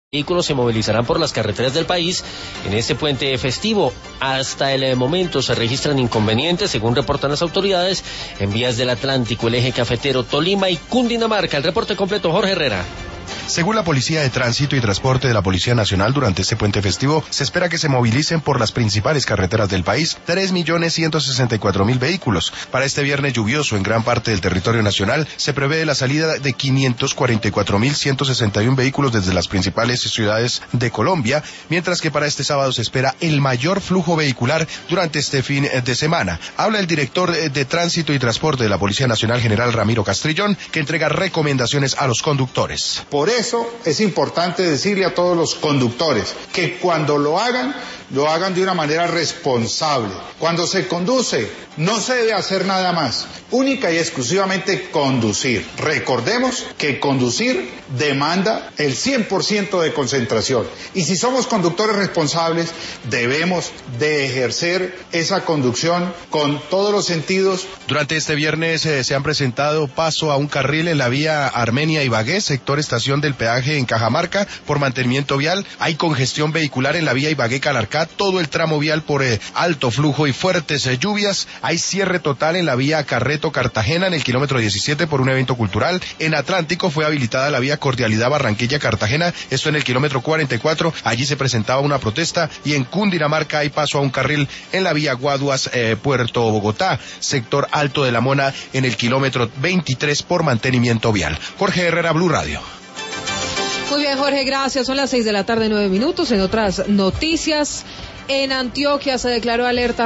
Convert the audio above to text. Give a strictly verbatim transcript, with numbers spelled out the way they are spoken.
Vehículos se movilizarán por las carreteras del país en este puente festivo. Hasta el momento se registran inconvenientes, según reportan las autoridades, en vías del Atlántico, el eje cafetero, Tolima y Cundinamarca. El reporte completo, Jorge Herrera. Según la Policía de Tránsito y Transporte de la Policía Nacional, durante este puente festivo se espera que se movilicen por las principales carreteras del país tres millones ciento sesenta y cuatro mil vehículos. Para este viernes lluvioso en gran parte del territorio nacional se prevé la salida de quinientos cuarenta y cuatro mil ciento sesenta y uno vehículos desde las principales ciudades de Colombia, mientras que para este sábado se espera el mayor flujo vehicular durante este fin de semana. Habla el director de Tránsito y Transporte de la Policía Nacional, general Ramiro Castrillón, que entrega recomendaciones a los conductores. Por eso es importante decirle a todos los conductores que cuando lo hagan, lo hagan de una manera responsable. Cuando se conduce, no se debe hacer nada más, única y exclusivamente conducir. Recordemos que conducir demanda el cien por ciento de concentración. Y si somos conductores responsables, debemos de ejercer esa conducción con todos los sentidos. Durante este viernes eh, se han presentado paso a un carril en la vía Armenia-Ibagué, sector estación del peaje en Cajamarca, por mantenimiento vial. Hay congestión vehicular en la vía Ibagué-Calarcá, todo el tramo vial por eh, alto flujo y fuertes eh, lluvias. Hay cierre total en la vía Carreto-Cartagena en el kilómetro diecisiete por un evento cultural. En Atlántico fue habilitada la vía Cordialidad Barranquilla-Cartagena, esto en el kilómetro cuarenta y cuatro, allí se presentaba una protesta. Y en Cundinamarca hay paso a un carril en la vía Guaduas-Puerto eh, Bogotá, sector Alto de la Mona en el kilómetro veintitrés por mantenimiento vial. Jorge Herrera, Blue Radio. Muy bien, Jorge, gracias. Son las seis de la tarde, nueve minutos. En otras noticias, en Antioquia se declaró alerta